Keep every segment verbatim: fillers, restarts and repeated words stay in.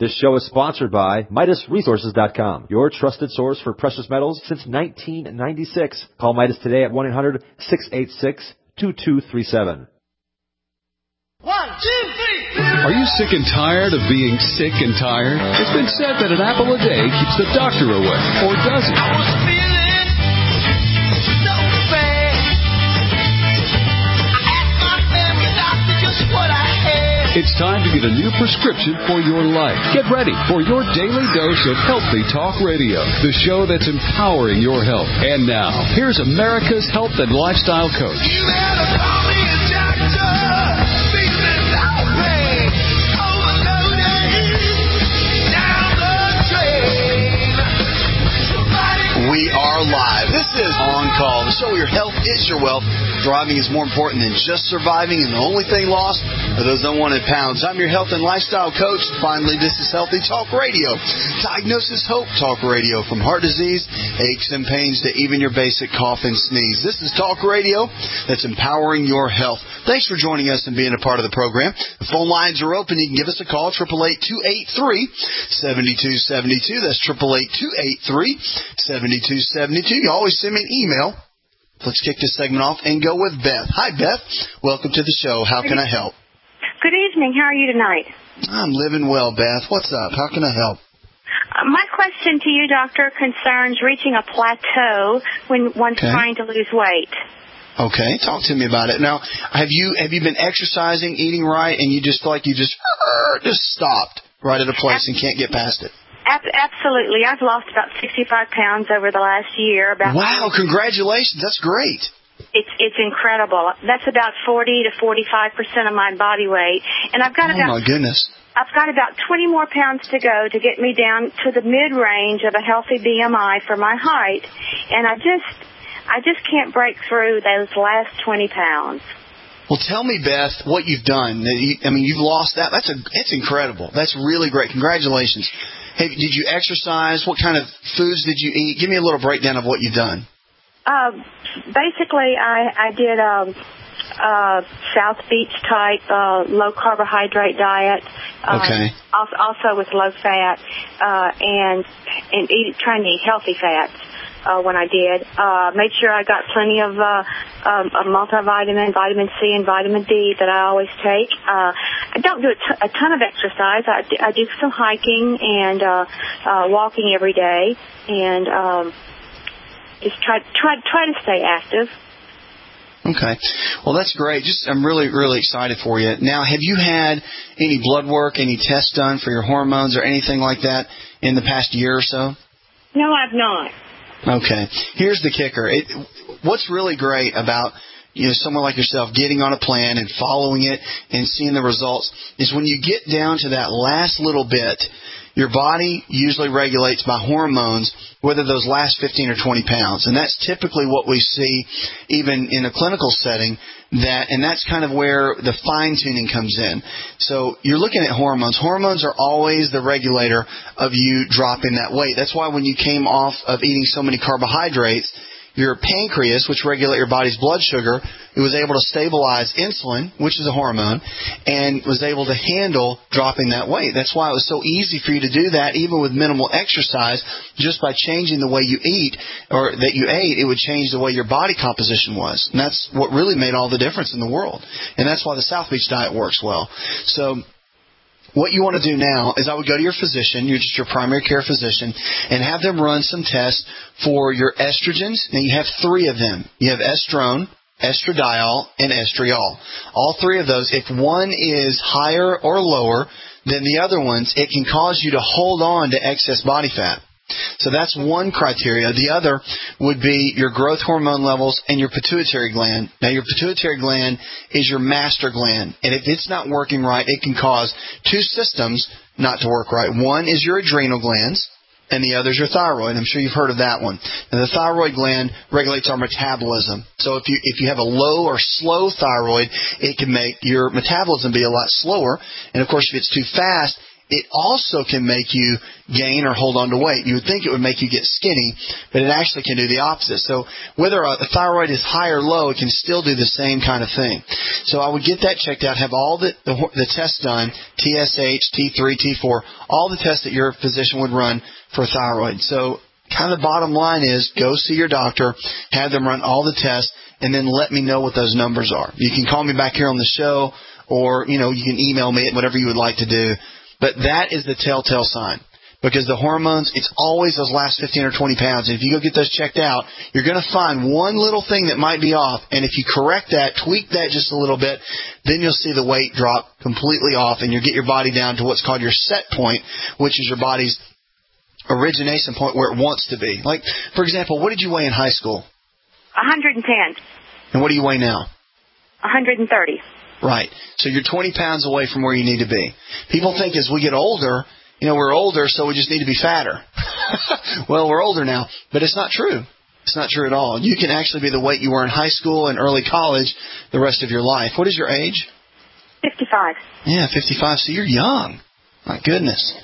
This show is sponsored by Midas Resources dot com, your trusted source for precious metals since nineteen ninety-six. Call Midas today at one eight hundred, six eight six, two two three seven. One, two, three. Are you sick and tired of being sick and tired? It's been said that an apple a day keeps the doctor away, or does it? I was feeling so bad. I asked my family doctor just what I had. It's time to get a new prescription for your life. Get ready for your daily dose of Healthy Talk Radio, the show that's empowering your health. And now, here's America's health and lifestyle coach. You better call me a doctor. Feeling so bad. Overloaded. Down the drain. Somebody. We are live. This is On Call, the show where your health is your wealth. Thriving is more important than just surviving, and the only thing lost are those unwanted pounds. I'm your health and lifestyle coach. Finally, this is Healthy Talk Radio. Diagnosis Hope Talk Radio. From heart disease, aches and pains, to even your basic cough and sneeze. This is Talk Radio that's empowering your health. Thanks for joining us and being a part of the program. The phone lines are open. You can give us a call, eight eight eight, two eight three, seven two seven two. That's eight eight eight, two eight three, seven two seven two. You always send me an email. Let's kick this segment off and go with Beth. Hi, Beth. Welcome to the show. How can I help? Good evening. How are you tonight? I'm living well, Beth. What's up? How can I help? Uh, my question to you, doctor, concerns reaching a plateau when one's Okay. trying to lose weight. Okay, talk to me about it. Now, have you have you been exercising, eating right, and you just feel like you just just stopped right at a place and can't get past it? Ab- absolutely. I've lost about sixty-five pounds over the last year. About Wow, congratulations. That's great. It's it's incredible. That's about forty to forty-five percent of my body weight, and I've got Oh, about my goodness. I've got about twenty more pounds to go to get me down to the mid-range of a healthy B M I for my height, and I just I just can't break through those last twenty pounds. Well, tell me, Beth, what you've done. I mean, you've lost that. That's a it's incredible. That's really great. Congratulations. Hey, did you exercise? What kind of foods did you eat? Give me a little breakdown of what you've done. Uh, basically, I, I did a, a South Beach type uh, low carbohydrate diet. Uh, Okay. Also, also with low fat uh, and and eat, trying to eat healthy fats. Uh, when I did, uh, made sure I got plenty of uh, um, a multivitamin, vitamin C, and vitamin D that I always take. Uh, I don't do a, t- a ton of exercise. I do, I do some hiking and uh, uh, walking every day, and um, just try try try to stay active. Okay. Well, that's great. Just I'm really, really excited for you. Now, have you had any blood work, any tests done for your hormones or anything like that in the past year or so? No, I've not. Okay. Here's the kicker. It, what's really great about you know someone like yourself getting on a plan and following it and seeing the results is when you get down to that last little bit, your body usually regulates by hormones whether those last fifteen or twenty pounds. And that's typically what we see even in a clinical setting. That and that's kind of where the fine-tuning comes in. So you're looking at hormones. Hormones are always the regulator of you dropping that weight. That's why when you came off of eating so many carbohydrates, your pancreas, which regulates your body's blood sugar, it was able to stabilize insulin, which is a hormone, and was able to handle dropping that weight. That's why it was so easy for you to do that, even with minimal exercise, just by changing the way you eat, or that you ate, it would change the way your body composition was. And that's what really made all the difference in the world. And that's why the South Beach diet works well. So what you want to do now is I would go to your physician, you're just your primary care physician, and have them run some tests for your estrogens. Now, you have three of them. You have estrone, estradiol, and estriol. All three of those, if one is higher or lower than the other ones, it can cause you to hold on to excess body fat. So that's one criteria. The other would be your growth hormone levels and your pituitary gland. Now, your pituitary gland is your master gland, and if it's not working right, it can cause two systems not to work right. One is your adrenal glands, and the other is your thyroid. I'm sure you've heard of that one. And the thyroid gland regulates our metabolism. So if you if you have a low or slow thyroid, it can make your metabolism be a lot slower. And, of course, if it's too fast, it also can make you gain or hold on to weight. You would think it would make you get skinny, but it actually can do the opposite. So whether a thyroid is high or low, it can still do the same kind of thing. So I would get that checked out, have all the, the, the tests done, T S H, T three, T four, all the tests that your physician would run for thyroid. So kind of the bottom line is go see your doctor, have them run all the tests, and then let me know what those numbers are. You can call me back here on the show, or, you know, you can email me, whatever you would like to do. But that is the telltale sign. Because the hormones, it's always those last fifteen or twenty pounds. And if you go get those checked out, you're going to find one little thing that might be off. And if you correct that, tweak that just a little bit, then you'll see the weight drop completely off, and you'll get your body down to what's called your set point, which is your body's origination point where it wants to be. Like, for example, what did you weigh in high school? one hundred ten. And what do you weigh now? one hundred thirty. Right. So you're twenty pounds away from where you need to be. People think as we get older, you know, we're older, so we just need to be fatter. Well, we're older now, but it's not true. It's not true at all. You can actually be the weight you were in high school and early college the rest of your life. What is your age? fifty-five. Yeah, fifty-five. So you're young. My goodness.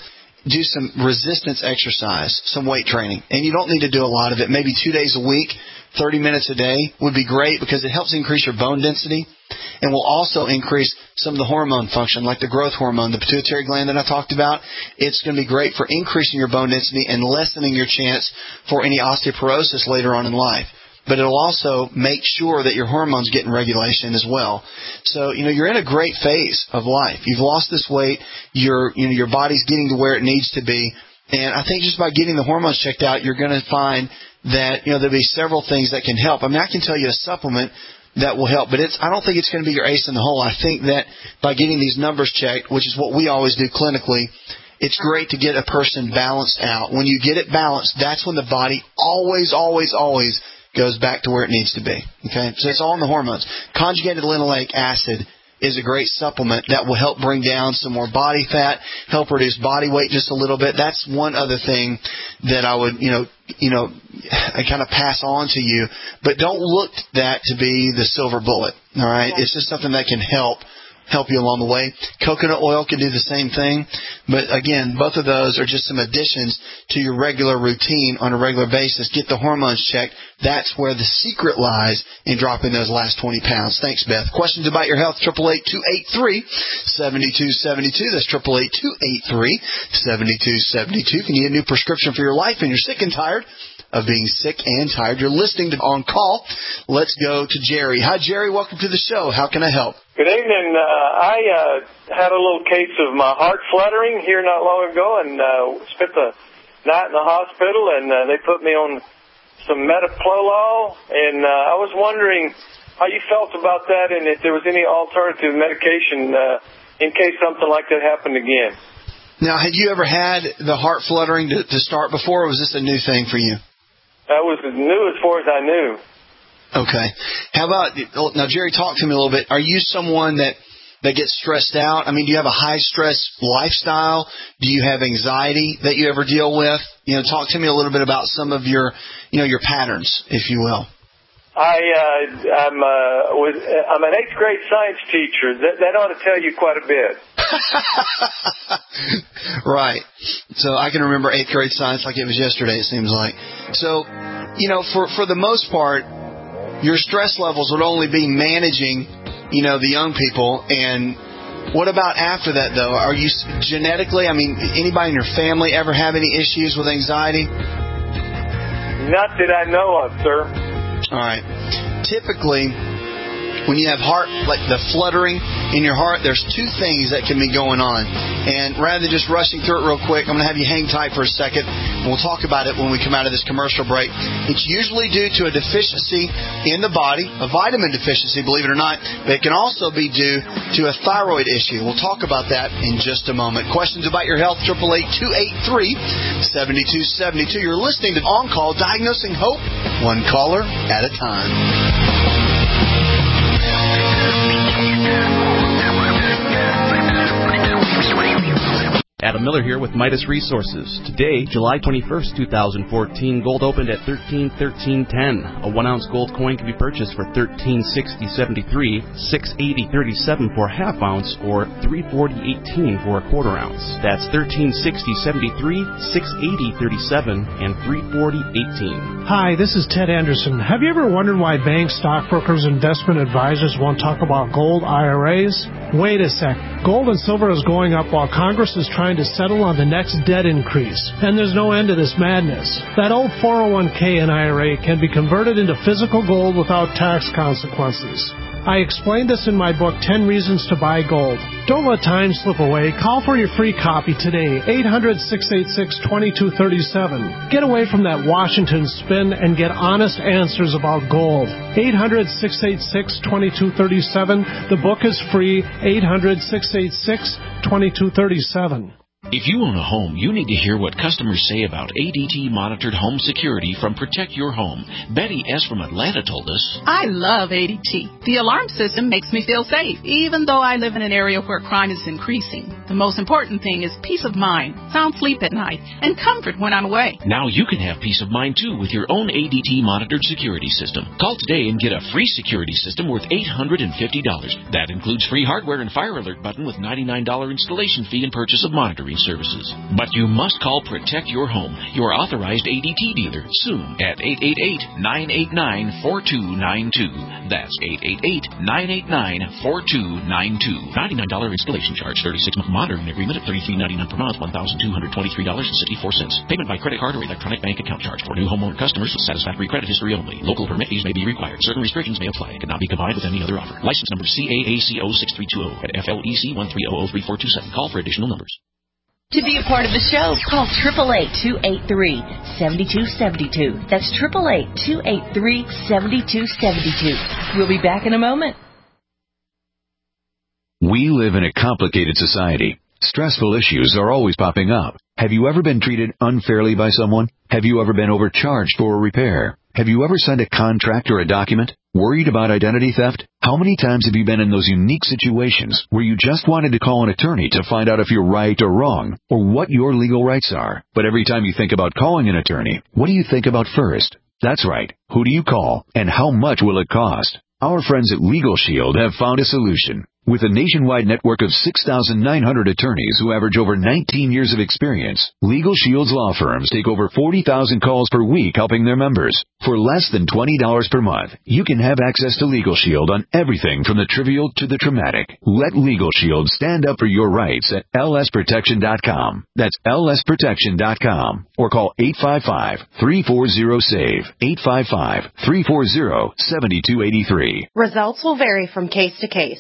Do some resistance exercise, some weight training. And you don't need to do a lot of it. Maybe two days a week, thirty minutes a day would be great because it helps increase your bone density and will also increase some of the hormone function, like the growth hormone, the pituitary gland that I talked about. It's going to be great for increasing your bone density and lessening your chance for any osteoporosis later on in life. But it'll also make sure that your hormones get in regulation as well. So, you know, you're in a great phase of life. You've lost this weight. Your, you know, your body's getting to where it needs to be. And I think just by getting the hormones checked out, you're going to find that, you know, there'll be several things that can help. I mean, I can tell you a supplement that will help, but it's, I don't think it's going to be your ace in the hole. I think that by getting these numbers checked, which is what we always do clinically, it's great to get a person balanced out. When you get it balanced, that's when the body always, always, always goes back to where it needs to be. Okay? So it's all in the hormones. Conjugated linoleic acid is a great supplement that will help bring down some more body fat, help reduce body weight just a little bit. That's one other thing that I would, you know, you know, I kind of pass on to you. But don't look at that to be the silver bullet. All right? It's just something that can help. help you along the way. Coconut oil can do the same thing. But again, both of those are just some additions to your regular routine on a regular basis. Get the hormones checked. That's where the secret lies in dropping those last twenty pounds. Thanks, Beth. Questions about your health, eight eight eight, two eight three, seven two seven two. That's eight eight eight, two eight three, seven two seven two. If you need a new prescription for your life and you're sick and tired of being sick and tired, you're listening to On Call. Let's go to Jerry. Hi, Jerry. Welcome to the show. How can I help? Good evening. Uh, I uh, had a little case of my heart fluttering here not long ago, and uh, spent the night in the hospital, and uh, they put me on some metoprolol, and uh, I was wondering how you felt about that, and if there was any alternative medication uh, in case something like that happened again. Now, had you ever had the heart fluttering to, to start before, or was this a new thing for you? That was as new as far as I knew. Okay. How about, now, Jerry, talk to me a little bit. Are you someone that, that gets stressed out? I mean, do you have a high-stress lifestyle? Do you have anxiety that you ever deal with? You know, talk to me a little bit about some of your, you know, your patterns, if you will. I, uh, I'm, uh, was, I'm an eighth grade science teacher. That, that ought to tell you quite a bit. Right. So I can remember eighth grade science like it was yesterday, it seems like. So, you know, for, for the most part, your stress levels would only be managing, you know, the young people. And what about after that, though? Are you genetically, I mean, anybody in your family ever have any issues with anxiety? Not that I know of, sir. All right. Typically, when you have heart, like the fluttering in your heart, there's two things that can be going on. And rather than just rushing through it real quick, I'm going to have you hang tight for a second. We'll talk about it when we come out of this commercial break. It's usually due to a deficiency in the body, a vitamin deficiency, believe it or not, but it can also be due to a thyroid issue. We'll talk about that in just a moment. Questions about your health, eight eight eight, two eight three, seven two seven two. You're listening to On Call, Diagnosing Hope, one caller at a time. Adam Miller here with Midas Resources. Today, July twenty-first, twenty fourteen, gold opened at thirteen thirteen ten. A one-ounce gold coin can be purchased for thirteen sixty seventy-three, six eighty thirty-seven for a half ounce, or three forty eighteen for a quarter ounce. That's thirteen sixty seventy-three, six eighty thirty-seven, and three forty eighteen. Hi, this is Ted Anderson. Have you ever wondered why banks, stockbrokers, investment advisors won't talk about gold I R As? Wait a sec. Gold and silver is going up while Congress is trying to settle on the next debt increase. And there's no end to this madness. That old four oh one k and I R A can be converted into physical gold without tax consequences. I explained this in my book, ten Reasons to Buy Gold. Don't let time slip away. Call for your free copy today, eight hundred, six eight six, two two three seven. Get away from that Washington spin and get honest answers about gold. eight hundred, six eight six, two two three seven. The book is free, eight hundred, six eight six, two two three seven. If you own a home, you need to hear what customers say about A D T-monitored home security from Protect Your Home. Betty S. from Atlanta told us, I love A D T. The alarm system makes me feel safe, even though I live in an area where crime is increasing. The most important thing is peace of mind, sound sleep at night, and comfort when I'm away. Now you can have peace of mind, too, with your own A D T-monitored security system. Call today and get a free security system worth eight hundred fifty dollars. That includes free hardware and fire alert button with ninety-nine dollars installation fee and purchase of monitoring services. But you must call Protect Your Home, your authorized A D T dealer, soon at eight eight eight, nine eight nine, four two nine two. That's eight eight eight, nine eight nine, four two nine two. ninety-nine dollars installation charge, thirty-six month monitoring agreement at thirty-three ninety-nine per month, one thousand two hundred twenty-three dollars and sixty-four cents. Payment by credit card or electronic bank account charge for new homeowner customers with satisfactory credit history only. Local permit fees may be required. Certain restrictions may apply. It cannot be combined with any other offer. License number C A A C O six three two zero at F L E C one three zero zero three four two seven. Call for additional numbers. To be a part of the show, call eight eight eight, two eight three, seven two seven two. That's eight eight eight, two eight three, seven two seven two. We'll be back in a moment. We live in a complicated society. Stressful issues are always popping up. Have you ever been treated unfairly by someone? Have you ever been overcharged for a repair? Have you ever signed a contract or a document? Worried about identity theft? How many times have you been in those unique situations where you just wanted to call an attorney to find out if you're right or wrong, or what your legal rights are? But every time you think about calling an attorney, what do you think about first? That's right. Who do you call, and how much will it cost? Our friends at Legal Shield have found a solution. With a nationwide network of six thousand nine hundred attorneys who average over nineteen years of experience, Legal Shield's law firms take over forty thousand calls per week helping their members. For less than twenty dollars per month, you can have access to Legal Shield on everything from the trivial to the traumatic. Let Legal Shield stand up for your rights at L S protection dot com. That's L S protection dot com. Or call eight five five, three four zero, S A V E, eight five five, three four zero, seven two eight three. Results will vary from case to case.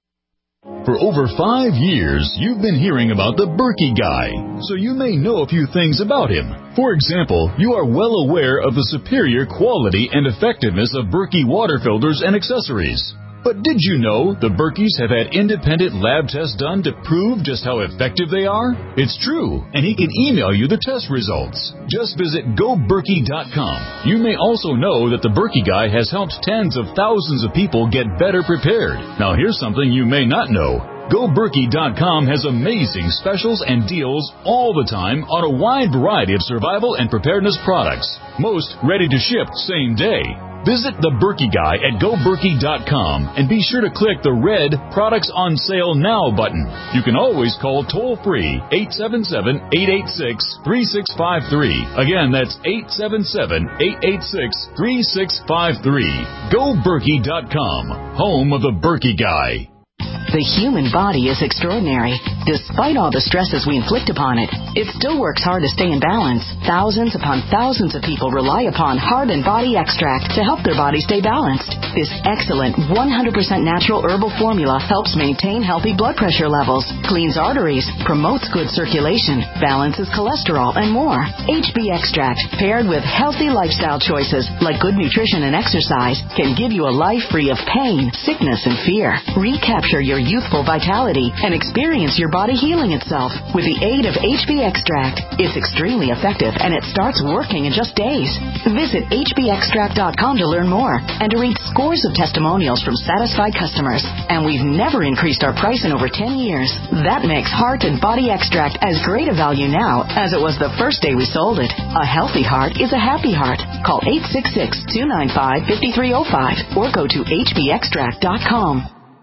For over five years, you've been hearing about the Berkey Guy, so you may know a few things about him. For example, you are well aware of the superior quality and effectiveness of Berkey water filters and accessories. But did you know the Berkeys have had independent lab tests done to prove just how effective they are? It's true, and he can email you the test results. Just visit go berkey dot com. You may also know that the Berkey Guy has helped tens of thousands of people get better prepared. Now here's something you may not know. go berkey dot com has amazing specials and deals all the time on a wide variety of survival and preparedness products. Most ready to ship same day. Visit the Berkey Guy at go berkey dot com and be sure to click the red Products on Sale Now button. You can always call toll-free eight seven seven, eight eight six, three six five three. Again, that's eight seven seven, eight eight six, three six five three. go berkey dot com, home of the Berkey Guy. The human body is extraordinary. Despite all the stresses we inflict upon it, it still works hard to stay in balance. Thousands upon thousands of people rely upon Heart and Body Extract to help their body stay balanced. This excellent one hundred percent natural herbal formula helps maintain healthy blood pressure levels, cleans arteries, promotes good circulation, balances cholesterol, and more. H B Extract, paired with healthy lifestyle choices like good nutrition and exercise, can give you a life free of pain, sickness, and fear. Recapture your youthful vitality and experience your body healing itself with the aid of H B Extract. It's extremely effective, and it starts working in just days. Visit H B extract dot com to learn more and to read scores of testimonials from satisfied customers. And we've never increased our price in over ten years. That makes Heart and Body Extract as great a value now as it was the first day we sold it. A healthy heart is a happy heart. Call eight six six, two nine five, five three zero five or go to H B extract dot com.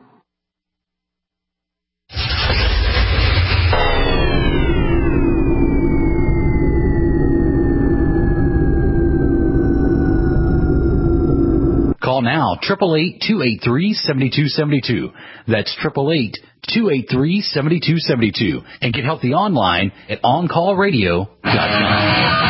Call now, eight eight eight, two eight three, seven two seven two. That's eight eight eight, two eight three, seven two seven two. And get healthy online at on call radio dot com.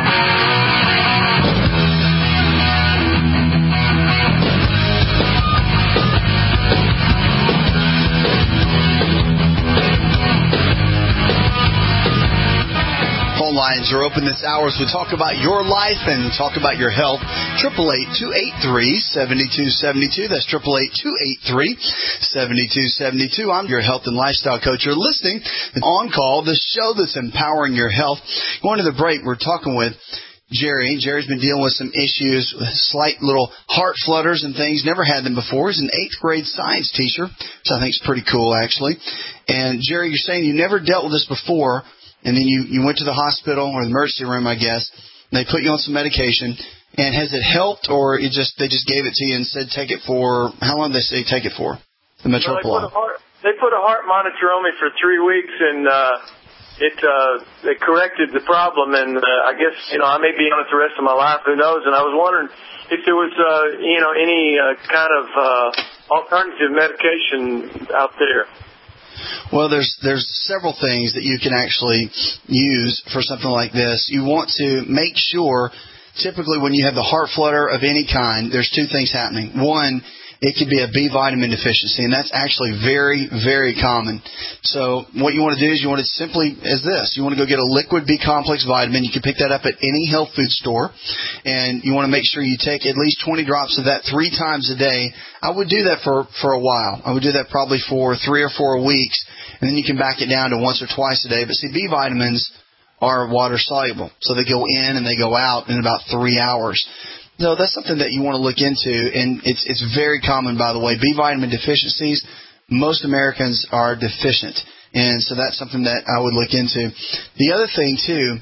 Lines are open this hour as we talk about your life and talk about your health. eight eight eight, two eight three, seven two seven two. That's eight eight eight, two eight three, seven two seven two. I'm your health and lifestyle coach. You're listening to On Call, the show that's empowering your health. Going to the break, we're talking with Jerry. Jerry's been dealing with some issues, with slight little heart flutters and things. Never had them before. He's an eighth grade science teacher, which I think is pretty cool, actually. And Jerry, you're saying you never dealt with this before. And then you, you went to the hospital or the emergency room, I guess, and they put you on some medication. And has it helped, or it just they just gave it to you and said take it for, how long did they say take it for? The Metoprolol. Well, they, put a heart, they put a heart monitor on me for three weeks, and uh, it uh, it corrected the problem. And uh, I guess, you know, I may be on it the rest of my life, who knows. And I was wondering if there was, uh, you know, any uh, kind of uh, alternative medication out there. Well, there's there's several things that you can actually use for something like this. You want to make sure, typically when you have the heart flutter of any kind, there's two things happening. One, it could be a B vitamin deficiency, and that's actually very, very common. So what you want to do is you want to simply, as this, you want to go get a liquid B complex vitamin. You can pick that up at any health food store, and you want to make sure you take at least twenty drops of that three times a day. I would do that for, for a while. I would do that probably for three or four weeks, and then you can back it down to once or twice a day. But see, B vitamins are water soluble, so they go in and they go out in about three hours. So that's something that you want to look into, and it's it's very common, by the way. B vitamin deficiencies, most Americans are deficient, and so that's something that I would look into. The other thing, too,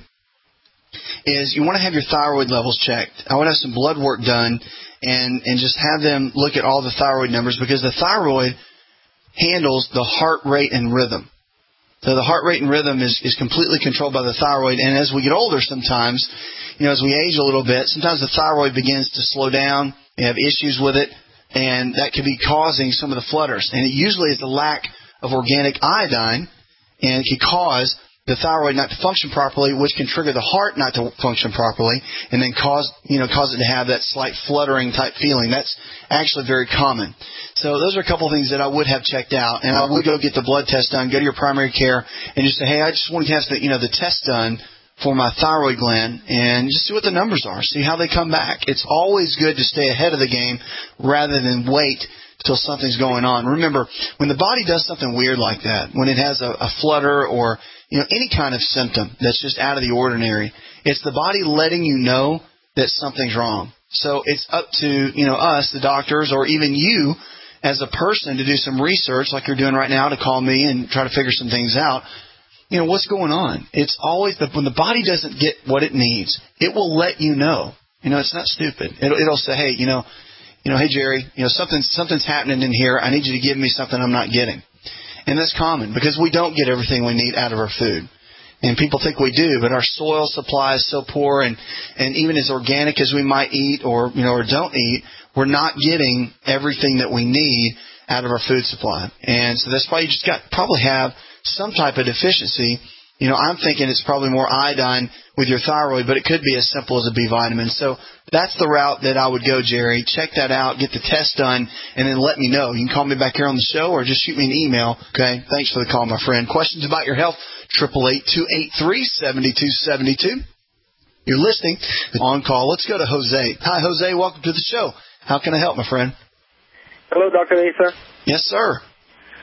is you want to have your thyroid levels checked. I would have some blood work done and, and just have them look at all the thyroid numbers, because the thyroid handles the heart rate and rhythm. So the heart rate and rhythm is, is completely controlled by the thyroid, and as we get older sometimes, you know, as we age a little bit, sometimes the thyroid begins to slow down. You have issues with it, and that could be causing some of the flutters. And it usually is the lack of organic iodine, and it can cause the thyroid not to function properly, which can trigger the heart not to function properly, and then cause, you know, cause it to have that slight fluttering type feeling. That's actually very common. So those are a couple of things that I would have checked out, and I would go get the blood test done, go to your primary care, and just say, hey, I just want to have the, you know, the test done for my thyroid gland, and just see what the numbers are, see how they come back. It's always good to stay ahead of the game rather than wait till something's going on. Remember, when the body does something weird like that, when it has a, a flutter or, you know, any kind of symptom that's just out of the ordinary, it's the body letting you know that something's wrong. So it's up to, you know, us, the doctors, or even you as a person to do some research like you're doing right now to call me and try to figure some things out. You know, what's going on? It's always the, when the body doesn't get what it needs, it will let you know. You know, it's not stupid. It'll, it'll say, hey, you know, you know, hey, Jerry, you know, something, something's happening in here. I need you to give me something I'm not getting. And that's common because we don't get everything we need out of our food. And people think we do, but our soil supply is so poor, and, and even as organic as we might eat or, you know, or don't eat, we're not getting everything that we need out of our food supply. And so that's why you just got probably have some type of deficiency. You know, I'm thinking it's probably more iodine with your thyroid, but it could be as simple as a B vitamin. So that's the route that I would go, Jerry. Check that out, get the test done, and then let me know. You can call me back here on the show or just shoot me an email. Okay? Thanks for the call, my friend. Questions about your health? eight eight eight, two eight three, seven two seven two. You're listening On Call. Let's go to Jose. Hi, Jose. Welcome to the show. How can I help, my friend? Hello, Doctor Asa. Yes, sir.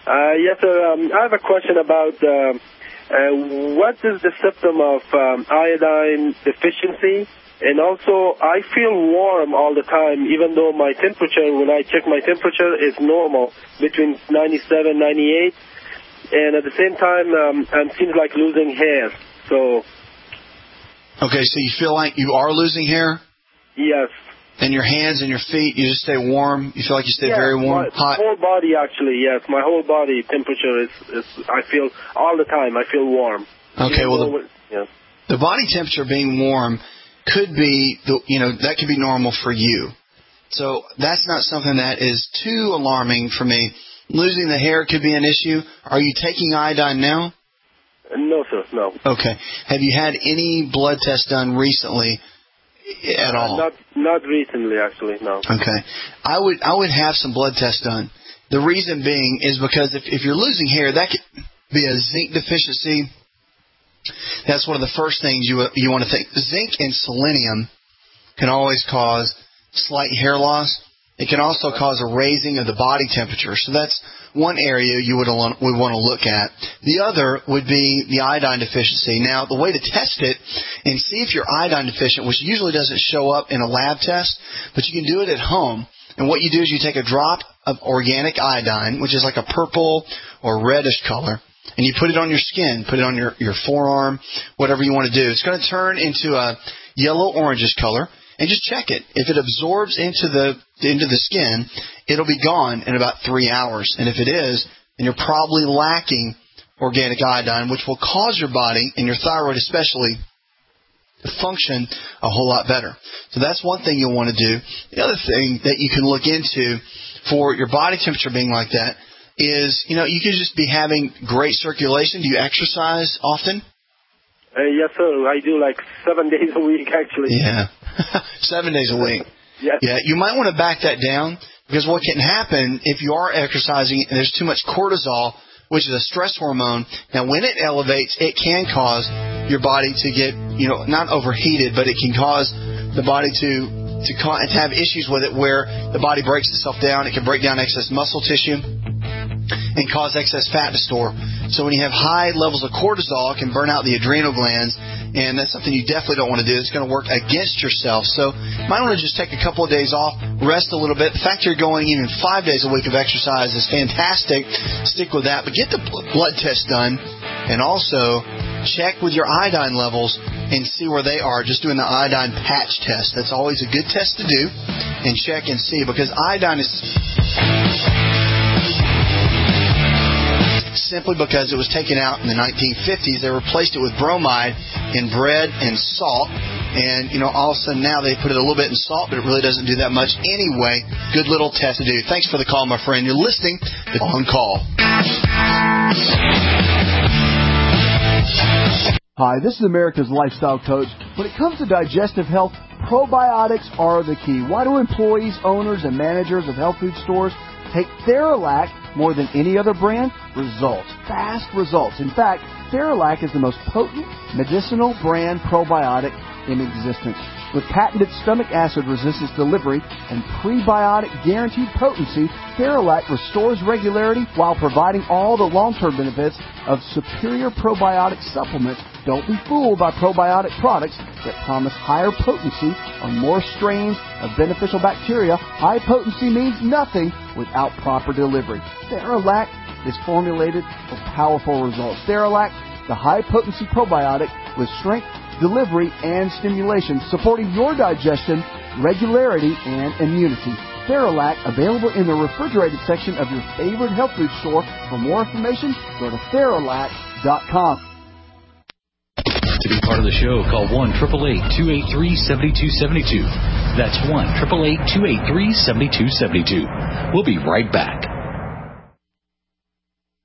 Uh, yes, sir. Um, I have a question about uh, uh, what is the symptom of um, iodine deficiency? And also, I feel warm all the time, even though my temperature, when I check my temperature, is normal, between ninety-seven, ninety-eight. And at the same time, um, it seems like losing hair. So. Okay, so you feel like you are losing hair? Yes. And your hands and your feet, you just stay warm? You feel like you stay yeah, very warm? My hot? whole body, actually, yes. My whole body temperature is, is, I feel, all the time, I feel warm. Okay, Even well, the, it, yeah. the body temperature being warm could be, the, you know, that could be normal for you. So that's not something that is too alarming for me. Losing the hair could be an issue. Are you taking iodine now? No, sir, no. Okay. Have you had any blood tests done recently at uh, all? Not not recently, actually, no. Okay. I would I would have some blood tests done. The reason being is because if, if you're losing hair, that could be a zinc deficiency. That's one of the first things you you want to think. Zinc and selenium can always cause slight hair loss. It can also cause a raising of the body temperature. So that's one area you would, would want to look at. The other would be the iodine deficiency. Now, the way to test it and see if you're iodine deficient, which usually doesn't show up in a lab test, but you can do it at home. And what you do is you take a drop of organic iodine, which is like a purple or reddish color, and you put it on your skin, put it on your, your forearm, whatever you want to do. It's going to turn into a yellow-orangish color. And just check it. If it absorbs into the into the skin, it'll be gone in about three hours. And if it is, then you're probably lacking organic iodine, which will cause your body, and your thyroid especially, to function a whole lot better. So that's one thing you'll want to do. The other thing that you can look into for your body temperature being like that is, you know, you could just be having great circulation. Do you exercise often? Uh, yes, sir. I do like seven days a week, actually. Yeah. Seven days a week. Yes. Yeah. You might want to back that down, because what can happen if you are exercising and there's too much cortisol, which is a stress hormone, now when it elevates, it can cause your body to get, you know, not overheated, but it can cause the body to to, ca- to have issues with it where the body breaks itself down. It can break down excess muscle tissue and cause excess fat to store. So when you have high levels of cortisol, it can burn out the adrenal glands, and that's something you definitely don't want to do. It's going to work against yourself. So you might want to just take a couple of days off, rest a little bit. The fact you're going even five days a week of exercise is fantastic. Stick with that. But get the blood test done, and also check with your iodine levels and see where they are, just doing the iodine patch test. That's always a good test to do, and check and see, because iodine is simply because it was taken out in the nineteen fifties. They replaced it with bromide in bread and salt. And, you know, all of a sudden now they put it a little bit in salt, but it really doesn't do that much anyway. Good little test to do. Thanks for the call, my friend. You're listening to On Call. Hi, this is America's Lifestyle Coach. When it comes to digestive health, probiotics are the key. Why do employees, owners, and managers of health food stores take Theralac more than any other brand? Results. Fast results. In fact, Theralac is the most potent medicinal brand probiotic in existence. With patented stomach acid resistance delivery and prebiotic guaranteed potency, Theralac restores regularity while providing all the long-term benefits of superior probiotic supplements. Don't be fooled by probiotic products that promise higher potency on more strains of beneficial bacteria. High potency means nothing without proper delivery. Theralac is formulated for powerful results. Theralac, the high-potency probiotic with strength, delivery, and stimulation, supporting your digestion, regularity, and immunity. Theralac, available in the refrigerated section of your favorite health food store. For more information, go to Theralac dot com. To be part of the show, call one eight eight eight, two eight three, seven two seven two. That's one eight eight eight, two eight three, seven two seven two. We'll be right back.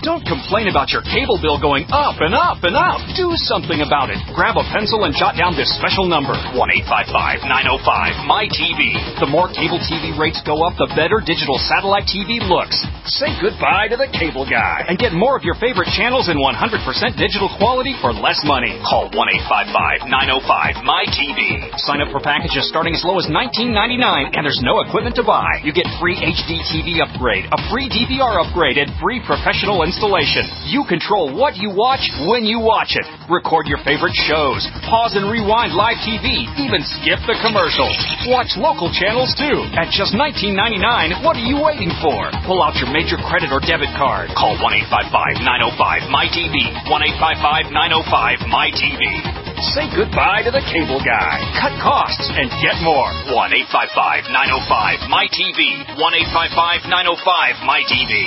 Don't complain about your cable bill going up and up and up. Do something about it. Grab a pencil and jot down this special number, one eight five five, nine oh five, M Y T V. The more cable T V rates go up, the better digital satellite T V looks. Say goodbye to the cable guy and get more of your favorite channels in one hundred percent digital quality for less money. Call one eight five five, nine oh five, M Y T V. Sign up for packages starting as low as nineteen ninety-nine, and there's no equipment to buy. You get free H D T V upgrade, a free D V R upgrade, and free professional installation. You control what you watch when you watch it. Record your favorite shows. Pause and rewind live T V. Even skip the commercials. Watch local channels too. At just nineteen ninety-nine, what are you waiting for? Pull out your major credit or debit card. Call one eight five five, nine oh five, M Y T V. one eight five five, nine oh five, M Y T V. Say goodbye to the cable guy. Cut costs and get more. one eight five five, nine oh five, M Y T V. one eight five five, nine oh five, M Y T V.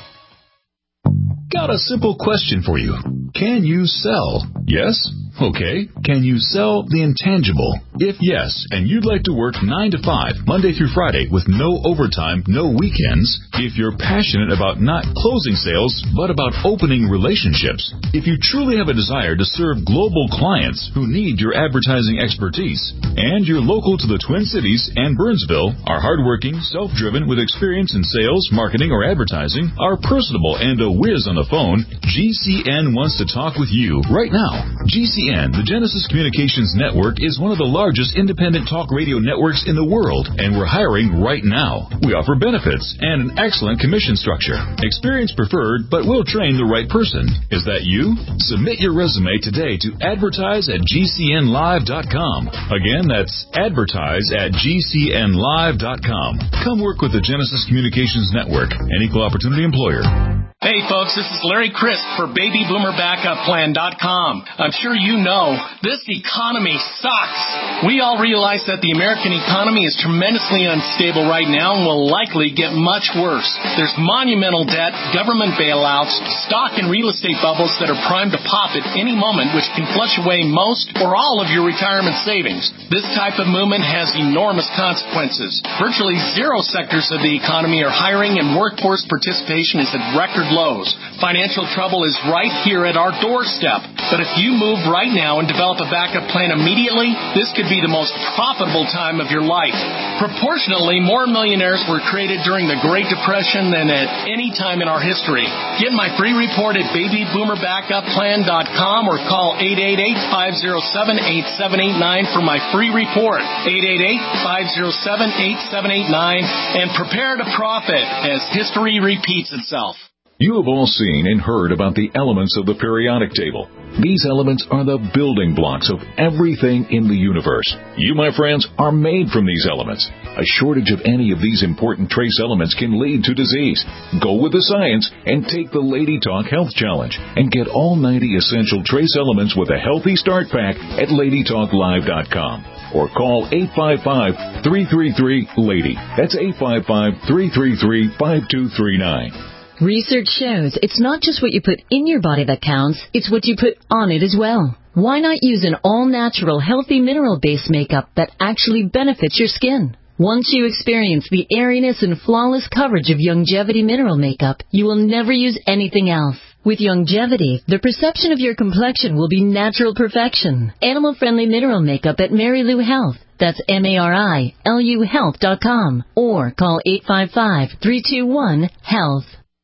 Got a simple question for you. Can you sell? Yes? Okay. Can you sell the intangible? If yes, and you'd like to work nine to five, Monday through Friday, with no overtime, no weekends, if you're passionate about not closing sales, but about opening relationships, if you truly have a desire to serve global clients who need your advertising expertise, and you're local to the Twin Cities and Burnsville, are hardworking, self-driven, with experience in sales, marketing, or advertising, are personable and a whiz on the phone, G C N wants to talk with you right now. G C N, the Genesis Communications Network, is one of the largest independent talk radio networks in the world, and we're hiring right now. We offer benefits and an excellent commission structure. Experience preferred, but we'll train the right person. Is that you? Submit your resume today to advertise at G C N live dot com. Again, that's advertise at G C N live dot com. Come work with the Genesis Communications Network, an equal opportunity employer. Hey folks, this is Larry Crisp for baby boomer backup plan dot com. I'm sure you know, this economy sucks. We all realize that the American economy is tremendously unstable right now and will likely get much worse. There's monumental debt, government bailouts, stock and real estate bubbles that are primed to pop at any moment, which can flush away most or all of your retirement savings. This type of movement has enormous consequences. Virtually zero sectors of the economy are hiring, and workforce participation is at record lows. Financial trouble is right here at our doorstep. But if you move right now and develop a backup plan immediately, this could be the most profitable time of your life. Proportionally, more millionaires were created during the Great Depression than at any time in our history. Get my free report at baby boomer backup plan dot com or call eight eight eight, five oh seven, eight seven eight nine for my free report. eight eight eight, five oh seven, eight seven eight nine, and prepare to profit as history repeats itself. You have all seen and heard about the elements of the periodic table. These elements are the building blocks of everything in the universe. You, my friends, are made from these elements. A shortage of any of these important trace elements can lead to disease. Go with the science and take the Lady Talk Health Challenge and get all ninety essential trace elements with a healthy start pack at lady talk live dot com. Or call eight five five, three three three, LADY. That's eight five five, three three three, five two three nine. Research shows it's not just what you put in your body that counts, it's what you put on it as well. Why not use an all-natural, healthy mineral-based makeup that actually benefits your skin? Once you experience the airiness and flawless coverage of Youngevity mineral makeup, you will never use anything else. With Youngevity, the perception of your complexion will be natural perfection. Animal-friendly mineral makeup at Mary Lou Health. That's M A R I L U health dot com. Or call eight five five, three two one, HEALTH.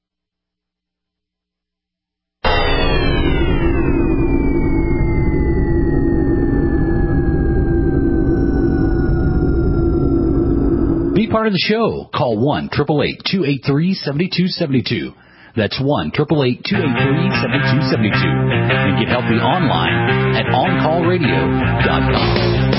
Be part of the show. Call one, eight eight eight, two eight three, seven two seven two. That's one, eight eight eight, two eight three, seven two seven two. And get healthy online at on call radio dot com.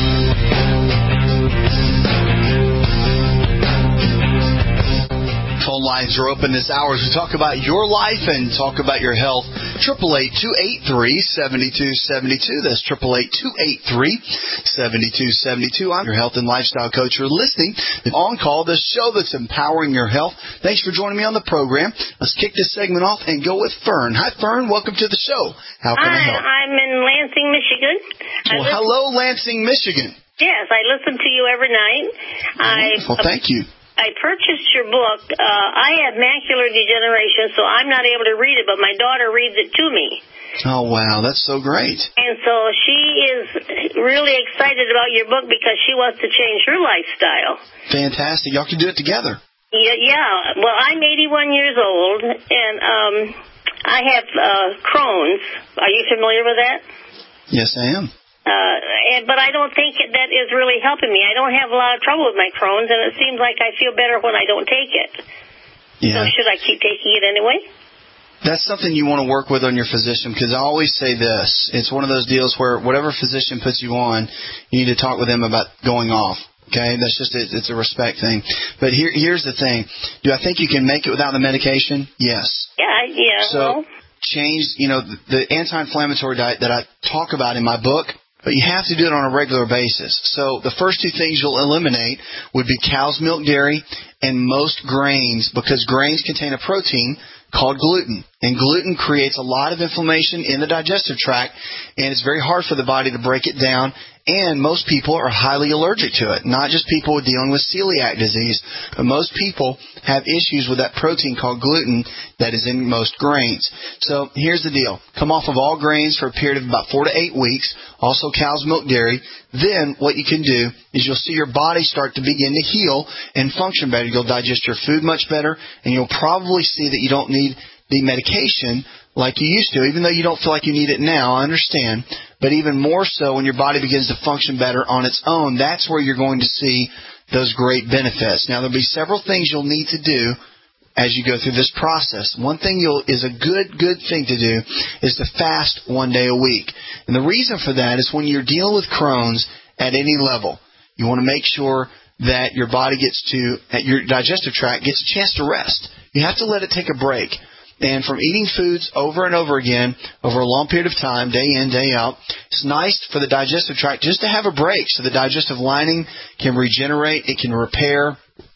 Phone lines are open this hour as we talk about your life and talk about your health. eight eight eight, two eight three, seven two seven two. That's eight eight eight, two eight three, seven two seven two. I'm your health and lifestyle coach. You're listening to On Call, the show that's empowering your health. Thanks for joining me on the program. Let's kick this segment off and go with Fern. Hi, Fern. Welcome to the show. How can Hi, I help? I'm in Lansing, Michigan. Well, listen- hello, Lansing, Michigan. Yes, I listen to you every night. I Well, thank you. I purchased your book. Uh, I have macular degeneration, so I'm not able to read it, but my daughter reads it to me. Oh, wow. That's so great. And so she is really excited about your book because she wants to change her lifestyle. Fantastic. Y'all can do it together. Yeah, yeah. Well, I'm eighty-one years old, and um, I have uh, Crohn's. Are you familiar with that? Yes, I am. Uh, and, but I don't think that is really helping me. I don't have a lot of trouble with my Crohn's, and it seems like I feel better when I don't take it. Yeah. So should I keep taking it anyway? That's something you want to work with on your physician, because I always say this. It's one of those deals where whatever physician puts you on, you need to talk with them about going off. Okay? That's just, it, it's a respect thing. But here, here's the thing. Do I think you can make it without the medication? Yes. Yeah, yeah. So well. change, you know, the, the anti-inflammatory diet that I talk about in my book, but you have to do it on a regular basis. So the first two things you'll eliminate would be cow's milk dairy and most grains, because grains contain a protein called gluten. And gluten creates a lot of inflammation in the digestive tract, and it's very hard for the body to break it down. And most people are highly allergic to it, not just people dealing with celiac disease, but most people have issues with that protein called gluten that is in most grains. So here's the deal. Come off of all grains for a period of about four to eight weeks, also cow's milk dairy. Then what you can do is you'll see your body start to begin to heal and function better. You'll digest your food much better, and you'll probably see that you don't need the medication like you used to, even though you don't feel like you need it now. I understand. But even more so when your body begins to function better on its own, that's where you're going to see those great benefits. Now, there'll be several things you'll need to do as you go through this process. One thing you'll, is a good, good thing to do is to fast one day a week. And the reason for that is when you're dealing with Crohn's at any level, you want to make sure that your body gets to, that your digestive tract gets a chance to rest. You have to let it take a break. And from eating foods over and over again, over a long period of time, day in, day out, it's nice for the digestive tract just to have a break so the digestive lining can regenerate, it can repair,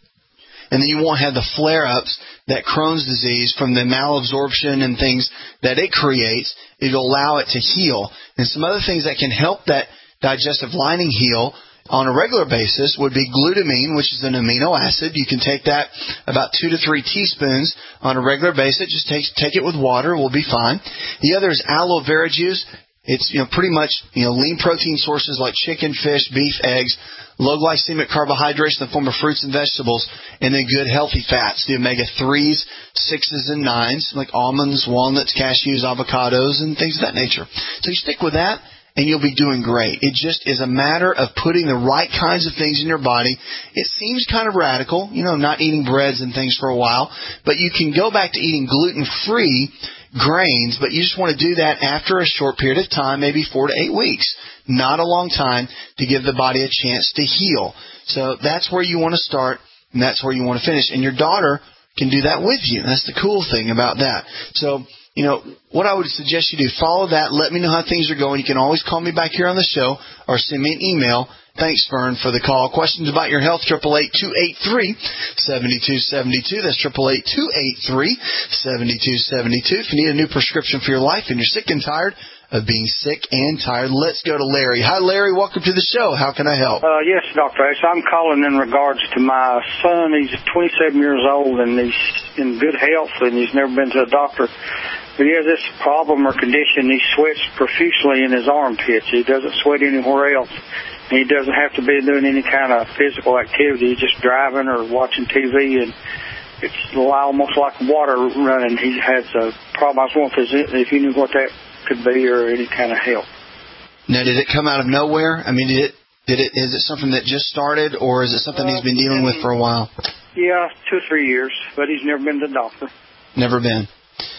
and then you won't have the flare-ups that Crohn's disease from the malabsorption and things that it creates. It'll allow it to heal. And some other things that can help that digestive lining heal on a regular basis would be glutamine, which is an amino acid. You can take that about two to three teaspoons on a regular basis. Just take take it with water. We'll be fine. The other is aloe vera juice. It's, you know, pretty much, you know, lean protein sources like chicken, fish, beef, eggs, low glycemic carbohydrates in the form of fruits and vegetables, and then good healthy fats, the omega threes, sixes, and nines, like almonds, walnuts, cashews, avocados, and things of that nature. So you stick with that, and you'll be doing great. It just is a matter of putting the right kinds of things in your body. It seems kind of radical, you know, not eating breads and things for a while, but you can go back to eating gluten-free grains, but you just want to do that after a short period of time, maybe four to eight weeks. Not a long time to give the body a chance to heal. So that's where you want to start, and that's where you want to finish. And your daughter can do that with you. That's the cool thing about that. So, you know, what I would suggest you do, follow that. Let me know how things are going. You can always call me back here on the show or send me an email. Thanks, Vern, for the call. Questions about your health, eight eight eight, two eight three, seven two seven two. That's eight eight eight, two eight three, seven two seven two. If you need a new prescription for your life and you're sick and tired of being sick and tired, let's go to Larry. Hi, Larry. Welcome to the show. How can I help? Uh, yes, Doctor Ace. I'm calling in regards to my son. He's twenty-seven years old, and he's in good health, and he's never been to a doctor. But he has this problem or condition. He sweats profusely in his armpits. He doesn't sweat anywhere else. He doesn't have to be doing any kind of physical activity, just driving or watching T V, and it's almost like water running. He has a problem. I was wondering if you knew what that could be or any kind of help. Now, did it come out of nowhere? I mean, did it? Did it? Is it something that just started, or is it something uh, he's been dealing with for a while? Yeah, two or three years, but he's never been to the doctor. Never been.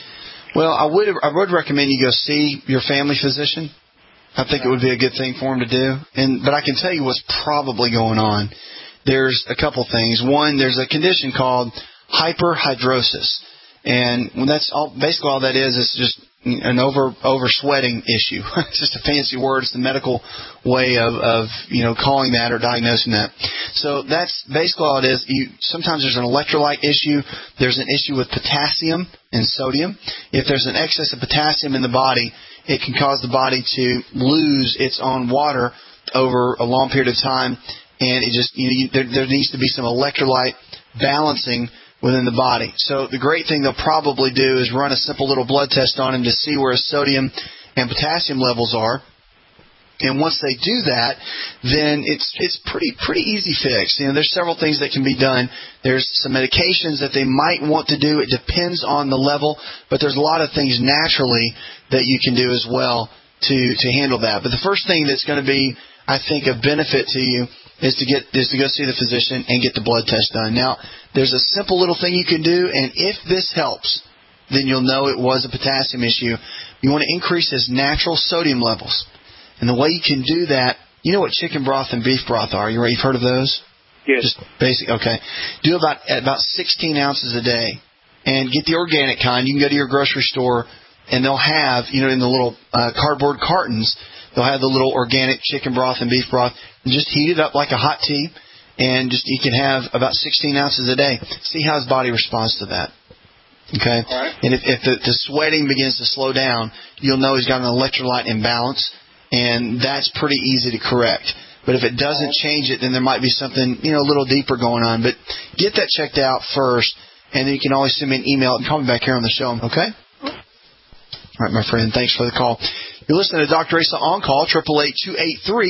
Well, I would I would recommend you go see your family physician. I think it would be a good thing for him to do. And but I can tell you what's probably going on. There's a couple things. One, there's a condition called hyperhidrosis. And that's all, basically all that is is just an over over sweating issue. It's just a fancy word. It's the medical way of, of you know calling that or diagnosing that. So that's basically all it is. You, sometimes there's an electrolyte issue. There's an issue with potassium and sodium. If there's an excess of potassium in the body, it can cause the body to lose its own water over a long period of time, and it just you know, you, there, there needs to be some electrolyte balancing within the body. So the great thing they'll probably do is run a simple little blood test on him to see where his sodium and potassium levels are. And once they do that, then it's it's pretty pretty easy fix. You know, there's several things that can be done. There's some medications that they might want to do. It depends on the level, but there's a lot of things naturally that you can do as well to to handle that. But the first thing that's going to be, I think, of benefit to you is to get is to go see the physician and get the blood test done. Now, there's a simple little thing you can do, and if this helps, then you'll know it was a potassium issue. You want to increase his natural sodium levels. And the way you can do that, you know what chicken broth and beef broth are. You You've heard of those? Yes. Just basic. Okay. Do about about sixteen ounces a day, and get the organic kind. You can go to your grocery store, and they'll have, you know, in the little uh, cardboard cartons, they'll have the little organic chicken broth and beef broth. And just heat it up like a hot tea, and just you can have about sixteen ounces a day. See how his body responds to that. Okay. All right. And if, if the, the sweating begins to slow down, you'll know he's got an electrolyte imbalance. And that's pretty easy to correct. But if it doesn't change it, then there might be something, you know, a little deeper going on. But get that checked out first, and then you can always send me an email and call me back here on the show, okay? All right, my friend, thanks for the call. You're listening to Doctor Asa On Call, eight eight eight, two eight three,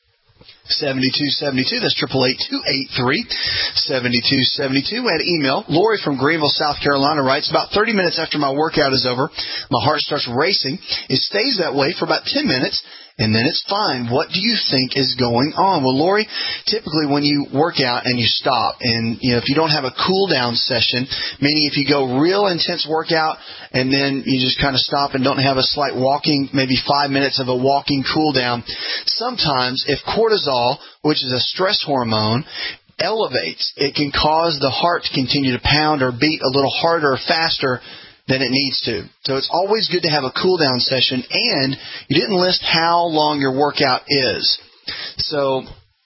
seven two seven two. That's eight eight eight, two eight three, seven two seven two. We had an email. Lori from Greenville, South Carolina writes, about thirty minutes after my workout is over, my heart starts racing. It stays that way for about ten minutes, and then it's fine. What do you think is going on? Well, Lori, typically when you work out and you stop, and you know if you don't have a cool down session, meaning if you go real intense workout and then you just kind of stop and don't have a slight walking, maybe five minutes of a walking cool down, sometimes if cortisol, which is a stress hormone, elevates, it can cause the heart to continue to pound or beat a little harder or faster than it needs to. So it's always good to have a cool down session, and you didn't list how long your workout is. So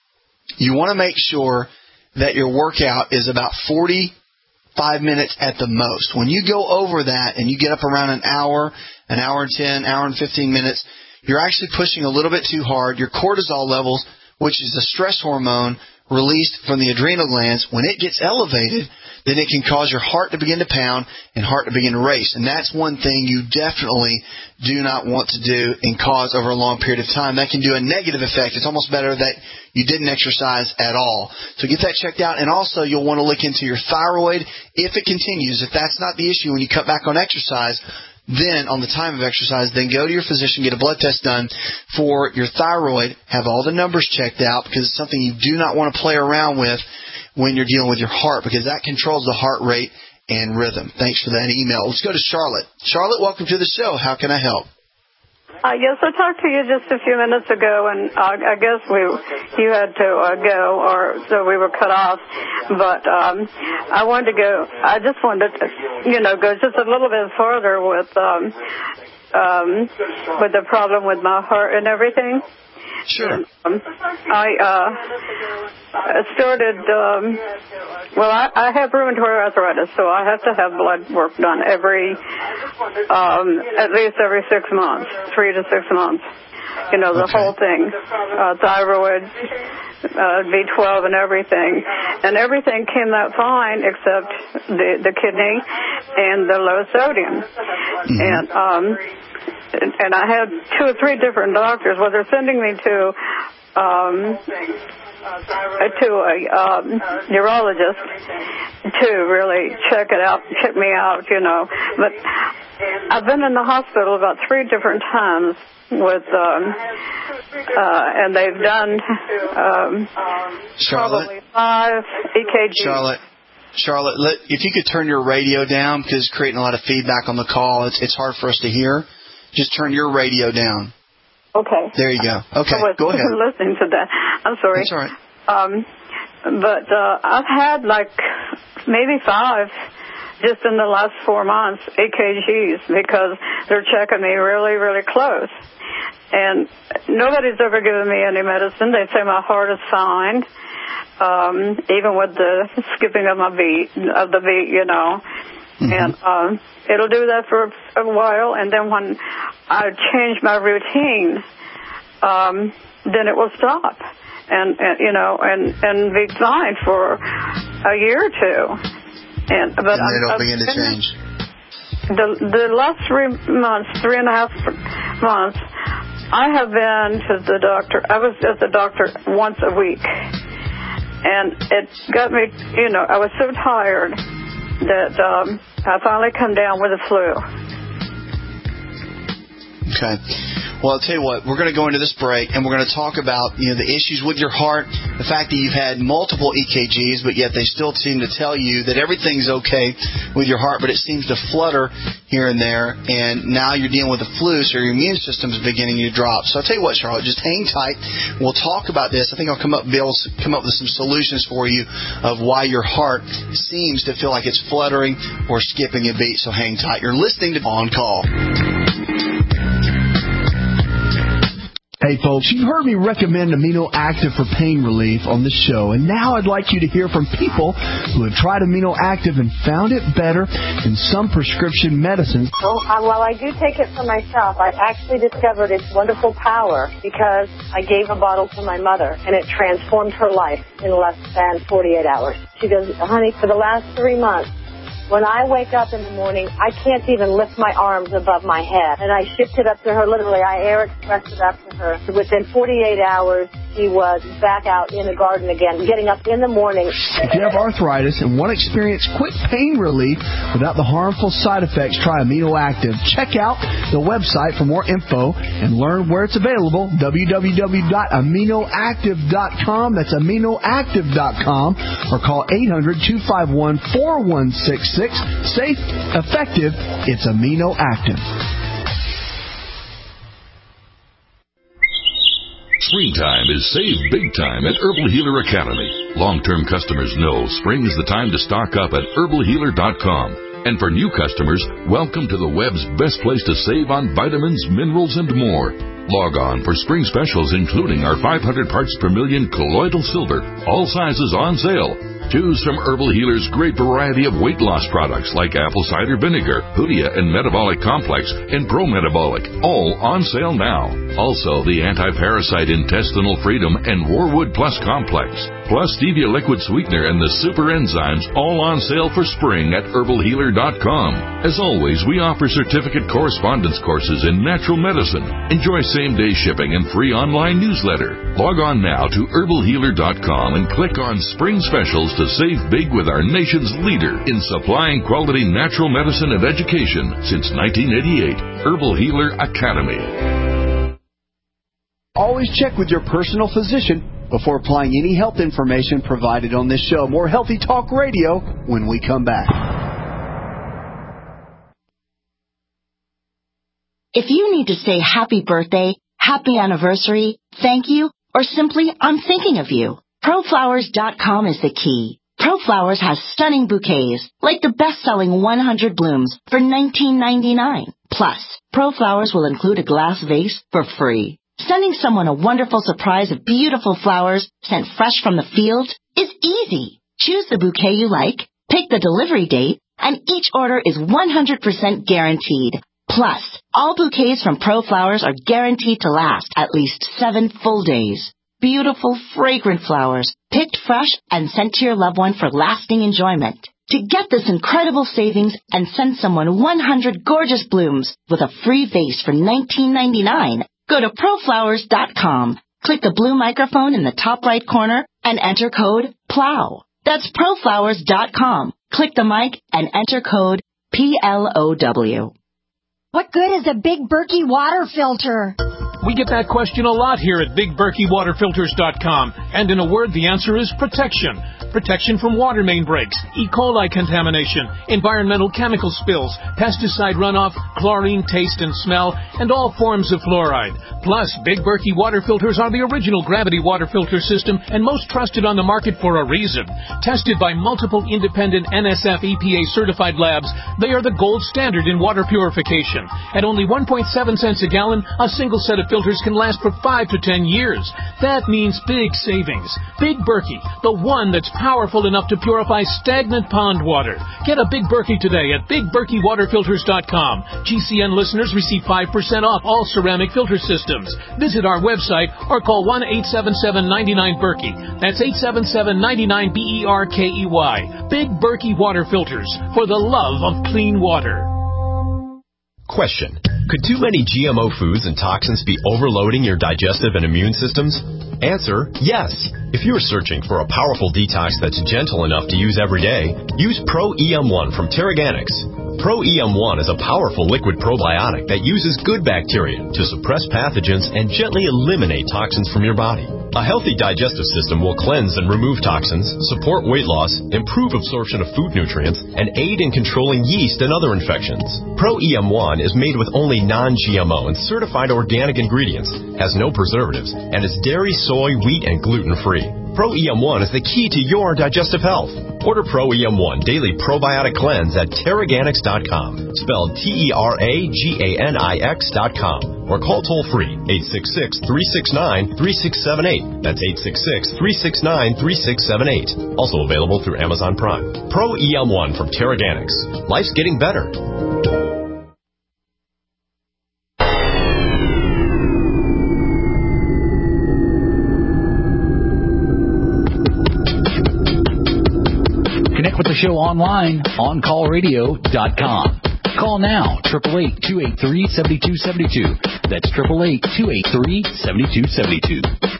you want to make sure that your workout is about forty-five minutes at the most. When you go over that and you get up around an hour, an hour and ten, hour and fifteen minutes, you're actually pushing a little bit too hard. Your cortisol levels, which is a stress hormone released from the adrenal glands, when it gets elevated, then it can cause your heart to begin to pound and heart to begin to race. And that's one thing you definitely do not want to do and cause over a long period of time. That can do a negative effect. It's almost better that you didn't exercise at all. So get that checked out. And also you'll want to look into your thyroid if it continues. If that's not the issue when you cut back on exercise, then on the time of exercise, then go to your physician, get a blood test done for your thyroid, have all the numbers checked out, because it's something you do not want to play around with when you're dealing with your heart, because that controls the heart rate and rhythm. Thanks for that email. Let's go to Charlotte. Charlotte, welcome to the show. How can I help? Uh, yes, I talked to you just a few minutes ago, and uh, I guess we you had to uh, go, or so we were cut off. But um, I wanted to go. I just wanted to, you know, go just a little bit further with um, um, with the problem with my heart and everything. Sure. And, um, I uh, started. Um, well, I, I have rheumatoid arthritis, so I have to have blood work done every, um, at least every six months, three to six months. You know, the okay. whole thing, uh, thyroid, uh, B twelve, and everything, and everything came out fine except the the kidney and the low sodium, mm-hmm. and um. And I had two or three different doctors. Well, they're sending me to um, to a um, neurologist to really check it out, check me out, you know. But I've been in the hospital about three different times with, um, uh, and they've done um, probably five E K Gs. Charlotte. Charlotte, let, if you could turn your radio down, because it's creating a lot of feedback on the call. It's, it's hard for us to hear. Just turn your radio down. Okay. There you go. Okay, I was go ahead. listening to that. I'm sorry. That's all right. Um, but uh, I've had like maybe five just in the last four months E K Gs because they're checking me really, really close. And nobody's ever given me any medicine. They say my heart is fine, um, even with the skipping of my beat, of the beat, you know. Mm-hmm. And um, it'll do that for a while, and then when I change my routine, um, then it will stop, and, and you know, and and be fine for a year or two, and but and it'll I'm, begin to change. The the last three months, three and a half months, I have been to the doctor. I was at the doctor once a week, and it got me. You know, I was so tired that um, I finally come down with the flu. Okay. Well, I'll tell you what, we're going to go into this break, and we're going to talk about, you know, the issues with your heart, the fact that you've had multiple E K Gs, but yet they still seem to tell you that everything's okay with your heart, but it seems to flutter here and there, and now you're dealing with the flu, so your immune system is beginning to drop. So I'll tell you what, Charlotte, just hang tight. We'll talk about this. I think I'll come up, be able to come up with some solutions for you of why your heart seems to feel like it's fluttering or skipping a beat, so hang tight. You're listening to On Call. Hey folks, you've heard me recommend Amino Active for pain relief on the show, and now I'd like you to hear from people who have tried Amino Active and found it better than some prescription medicines. Well, uh, well, I do take it for myself. I actually discovered its wonderful power because I gave a bottle to my mother, and it transformed her life in less than forty-eight hours. She goes, honey, for the last three months, when I wake up in the morning, I can't even lift my arms above my head. And I shipped it up to her, literally, I air expressed it up to her. Within forty-eight hours, she was back out in the garden again, getting up in the morning. If you have arthritis and want to experience quick pain relief without the harmful side effects, try Amino Active. Check out the website for more info and learn where it's available, w w w dot amino active dot com. That's amino active dot com, or call eight hundred, two five one, four one six six. Safe, effective, it's Amino Active. Springtime is save big time at Herbal Healer Academy. Long-term customers know spring is the time to stock up at herbal healer dot com. And for new customers, welcome to the web's best place to save on vitamins, minerals, and more. Log on for spring specials including our five hundred parts per million colloidal silver, all sizes on sale. Choose from Herbal Healer's great variety of weight loss products like apple cider vinegar, Hoodia and Metabolic Complex, and Pro Metabolic, all on sale now. Also, the Anti-Parasite Intestinal Freedom and Warwood Plus Complex, plus Stevia Liquid Sweetener and the Super Enzymes, all on sale for spring at herbal healer dot com. As always, we offer certificate correspondence courses in natural medicine. Enjoy same-day shipping and free online newsletter. Log on now to herbal healer dot com and click on Spring Specials to save big with our nation's leader in supplying quality natural medicine and education since nineteen eighty-eight, Herbal Healer Academy. Always check with your personal physician before applying any health information provided on this show. More Healthy Talk Radio when we come back. If you need to say happy birthday, happy anniversary, thank you, or simply I'm thinking of you, pro flowers dot com is the key. ProFlowers has stunning bouquets, like the best-selling one hundred blooms for nineteen ninety-nine. Plus, ProFlowers will include a glass vase for free. Sending someone a wonderful surprise of beautiful flowers sent fresh from the field is easy. Choose the bouquet you like, pick the delivery date, and each order is one hundred percent guaranteed. Plus, all bouquets from ProFlowers are guaranteed to last at least seven full days. Beautiful, fragrant flowers, picked fresh and sent to your loved one for lasting enjoyment. To get this incredible savings and send someone one hundred gorgeous blooms with a free vase for nineteen ninety-nine, go to pro flowers dot com, click the blue microphone in the top right corner, and enter code PLOW. That's pro flowers dot com. Click the mic and enter code P L O W. What good is a Big Berkey water filter? We get that question a lot here at big berkey water filters dot com. And in a word, the answer is protection. Protection from water main breaks, E. coli contamination, environmental chemical spills, pesticide runoff, chlorine taste and smell, and all forms of fluoride. Plus, Big Berkey water filters are the original gravity water filter system and most trusted on the market for a reason. Tested by multiple independent N S F E P A certified labs, they are the gold standard in water purification. At only one point seven cents a gallon, a single set of filters can last for five to ten years. That means big savings. Big Berkey, the one that's powerful enough to purify stagnant pond water. Get a Big Berkey today at big berkey water filters dot com. G C N listeners receive five percent off all ceramic filter systems. Visit our website or call one eight seven seven, nine nine, Berkey. That's eight seven seven, nine nine, B E R K E Y. Big Berkey Water Filters, for the love of clean water. Question. Could too many G M O foods and toxins be overloading your digestive and immune systems? Answer, yes. If you're searching for a powerful detox that's gentle enough to use every day, use Pro E M one from Teraganix. Pro E M one is a powerful liquid probiotic that uses good bacteria to suppress pathogens and gently eliminate toxins from your body. A healthy digestive system will cleanse and remove toxins, support weight loss, improve absorption of food nutrients, and aid in controlling yeast and other infections. Pro E M one is made with only non-G M O and certified organic ingredients, has no preservatives, and is dairy, soy, wheat, and gluten-free. Pro E M one is the key to your digestive health. Order Pro E M one Daily Probiotic Cleanse at Teraganix dot com, spelled T E R A G A N I X dot com, or call toll-free eight six six, three six nine, three six seven eight. That's eight six six, three six nine, three six seven eight. Also available through Amazon Prime. Pro E M one from Teraganix. Life's getting better. With the show online, on call radio dot com. Call now, eight eight eight, two eight three, seven two seven two. That's eight eight eight, two eight three, seven two seven two.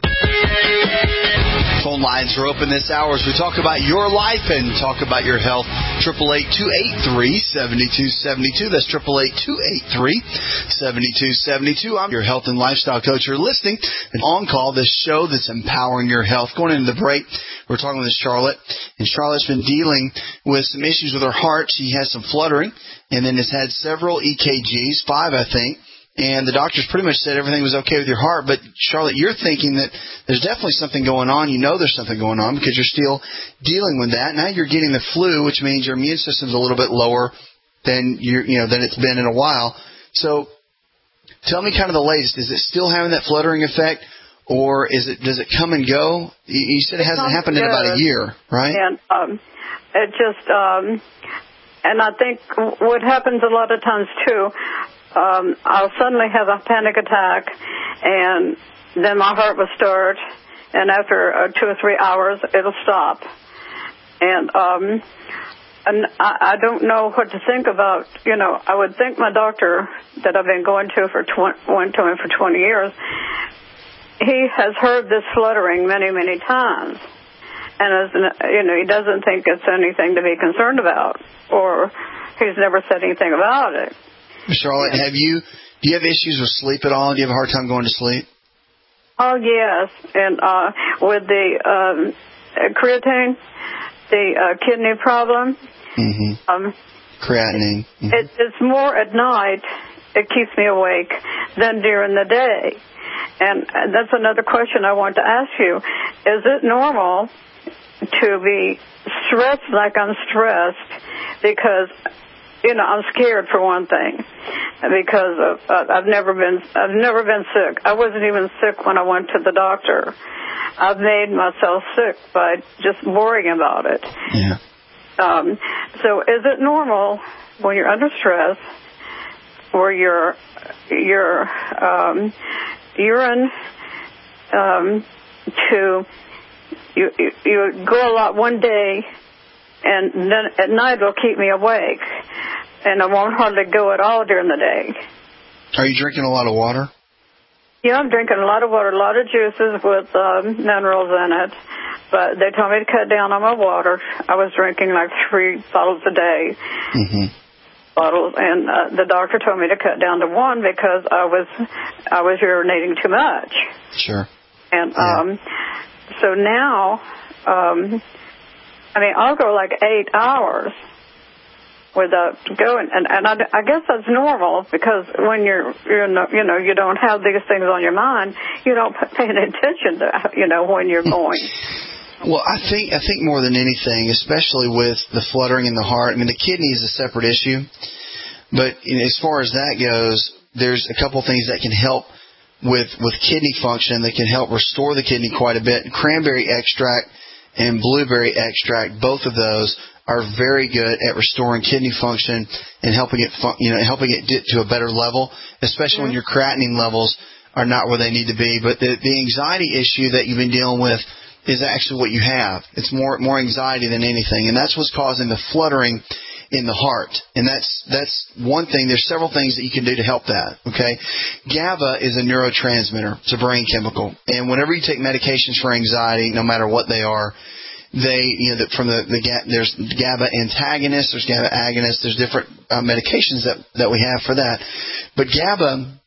Phone lines are open this hour as we talk about your life and talk about your health. eight eight eight, two eight three, seven two seven two. That's eight eight eight, two eight three, seven two seven two. I'm your health and lifestyle coach. You're listening and On Call, this show that's empowering your health. Going into the break, we're talking with Charlotte, and Charlotte's been dealing with some issues with her heart. She has some fluttering, and then has had several E K Gs, five, I think. And the doctors pretty much said everything was okay with your heart. But, Charlotte, you're thinking that there's definitely something going on. You know there's something going on because you're still dealing with that. Now you're getting the flu, which means your immune system's a little bit lower than you you know than it's been in a while. So tell me kind of the latest. Is it still having that fluttering effect, or is it does it come and go? You said it hasn't happened in about a year, right? And um, it just um, and I think what happens a lot of times too. Um, I'll suddenly have a panic attack, and then my heart will start, and after uh, two or three hours, it'll stop. And um, and I, I don't know what to think about. You know, I would think my doctor that I've been going to for twenty, went to him for twenty years. He has heard this fluttering many, many times, and as you know, he doesn't think it's anything to be concerned about, or he's never said anything about it. Charlotte, have you do you have issues with sleep at all? Do you have a hard time going to sleep? Oh yes, and uh, with the um, creatine, the uh, kidney problem. Mm-hmm. Um, Creatinine. Mm-hmm. It, it's more at night. It keeps me awake than during the day, and that's another question I want to ask you: is it normal to be stressed like I'm stressed because? You know, I'm scared for one thing, because of, uh, I've never been I've never been sick. I wasn't even sick when I went to the doctor. I've made myself sick by just worrying about it. Yeah. Um, so, is it normal when you're under stress, for your your um, urine um, to you, you you go a lot one day, and then at night it'll keep me awake, and I won't hardly go at all during the day. Are you drinking a lot of water? Yeah, I'm drinking a lot of water, a lot of juices with um, minerals in it, but they told me to cut down on my water. I was drinking like three bottles a day. Mm-hmm. Bottles, and uh, the doctor told me to cut down to one because I was I was urinating too much. Sure. And yeah. um, so now, um, I mean, I'll go like eight hours without going, and and I, I guess that's normal because when you're you're no, you know you don't have these things on your mind, you don't pay any attention to you know when you're going. Well, I think I think more than anything, especially with the fluttering in the heart. I mean, the kidney is a separate issue, but you know, as far as that goes, there's a couple things that can help with with kidney function that can help restore the kidney quite a bit. Cranberry extract and blueberry extract, both of those are very good at restoring kidney function and helping it, fun- you know, helping it get to a better level, especially mm-hmm. when your creatinine levels are not where they need to be. But the, the anxiety issue that you've been dealing with is actually what you have. It's more more anxiety than anything, and that's what's causing the fluttering in the heart. And that's that's one thing. There's several things that you can do to help that. Okay, GABA is a neurotransmitter. It's a brain chemical, and whenever you take medications for anxiety, no matter what they are, they, you know, the, from the, the there's GABA antagonists, there's GABA agonists, there's different uh, medications that that we have for that. But GABA,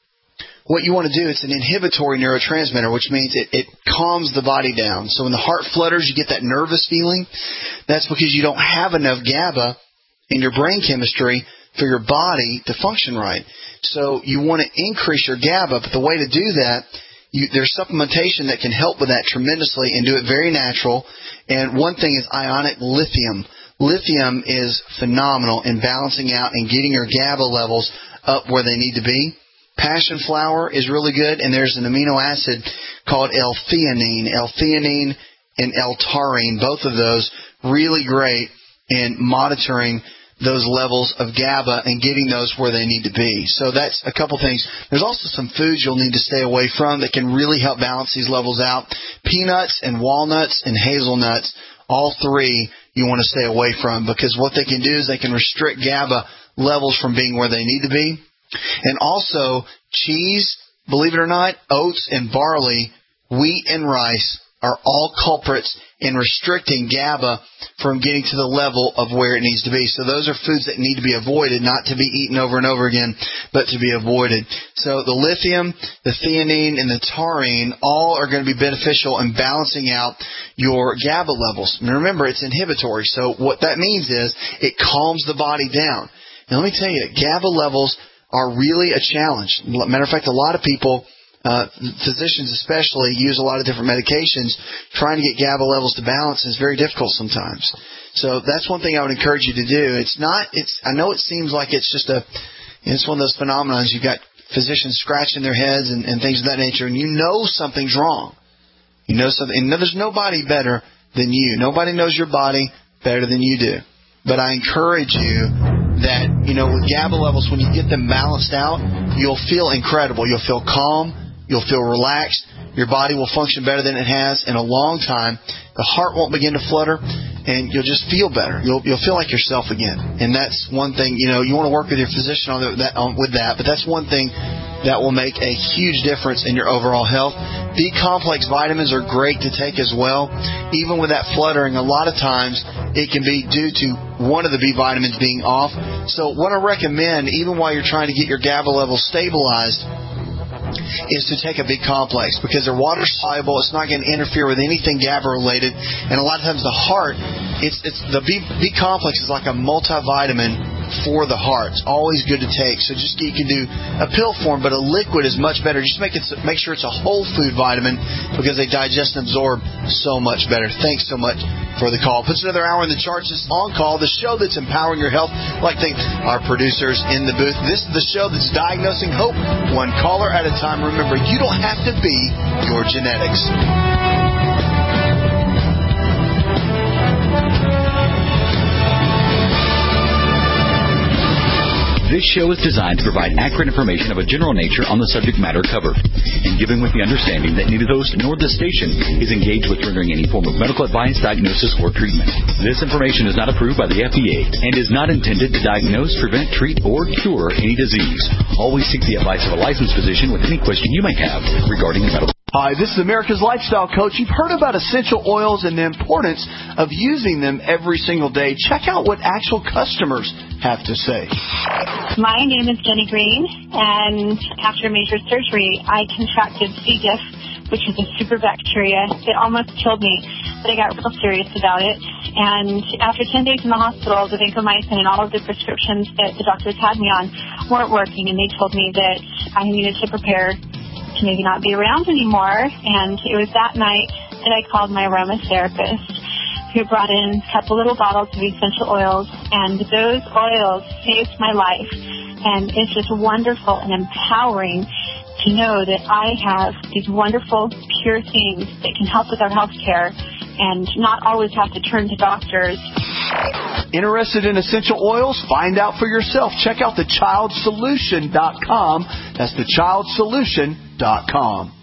what you want to do, it's an inhibitory neurotransmitter, which means it, it calms the body down. So when the heart flutters, you get that nervous feeling. That's because you don't have enough GABA in your brain chemistry for your body to function right. So you want to increase your GABA, but the way to do that, you, there's supplementation that can help with that tremendously and do it very natural. And one thing is ionic lithium. Lithium is phenomenal in balancing out and getting your GABA levels up where they need to be. Passion flower is really good, and there's an amino acid called L-theanine. L-theanine and L-taurine, both of those really great in monitoring those levels of GABA and getting those where they need to be. So that's a couple things. There's also some foods you'll need to stay away from that can really help balance these levels out. Peanuts and walnuts and hazelnuts, all three you want to stay away from, because what they can do is they can restrict GABA levels from being where they need to be. And also, cheese, believe it or not, oats and barley, wheat and rice are all culprits in restricting GABA from getting to the level of where it needs to be. So those are foods that need to be avoided, not to be eaten over and over again, but to be avoided. So the lithium, the theanine, and the taurine all are going to be beneficial in balancing out your GABA levels. And remember, it's inhibitory. So what that means is it calms the body down. Now let me tell you, GABA levels are really a challenge. Matter of fact, a lot of people, uh, physicians especially, use a lot of different medications. Trying to get GABA levels to balance is very difficult sometimes. So that's one thing I would encourage you to do. It's not, it's, I know it seems like it's just a, it's one of those phenomena. You've got physicians scratching their heads and, and things of that nature, and you know something's wrong. You know something, and there's nobody better than you. Nobody knows your body better than you do. But I encourage you that, you know, with GABA levels, when you get them balanced out, you'll feel incredible. You'll feel calm. You'll feel relaxed. Your body will function better than it has in a long time. The heart won't begin to flutter, and you'll just feel better. You'll you'll feel like yourself again. And that's one thing, you know, you want to work with your physician on that, on, with that, but that's one thing that will make a huge difference in your overall health. B-complex vitamins are great to take as well. Even with that fluttering, a lot of times it can be due to one of the B vitamins being off. So what I recommend, even while you're trying to get your GABA levels stabilized, is to take a big complex, because they're water soluble. It's not going to interfere with anything GABA related. And a lot of times the heart, it's it's the B, B complex is like a multivitamin for the heart. It's always good to take. So just you can do a pill form, but a liquid is much better. Just make it make sure it's a whole food vitamin, because they digest and absorb so much better. Thanks so much for the call. Puts another hour in the charts. This is On Call, the show that's empowering your health. I'd like to thank our producers in the booth. This is the show that's diagnosing hope, one caller at a time. Remember, you don't have to be your genetics. This show is designed to provide accurate information of a general nature on the subject matter covered, and given with the understanding that neither the host nor the station is engaged with rendering any form of medical advice, diagnosis, or treatment. This information is not approved by the F D A and is not intended to diagnose, prevent, treat, or cure any disease. Always seek the advice of a licensed physician with any question you may have regarding medical. Hi, this is America's Lifestyle Coach. You've heard about essential oils and the importance of using them every single day. Check out what actual customers have to say. My name is Jenny Green, and after major surgery, I contracted C. diff, which is a super bacteria. It almost killed me, but I got real serious about it. And after ten days in the hospital, the vancomycin and all of the prescriptions that the doctors had me on weren't working, and they told me that I needed to prepare to maybe not be around anymore. And it was that night that I called my aromatherapist, who brought in a couple little bottles of essential oils, and those oils saved my life. And it's just wonderful and empowering to know that I have these wonderful, pure things that can help with our health care and not always have to turn to doctors. Interested in essential oils? Find out for yourself. Check out the child solution dot com. That's the child solution dot com.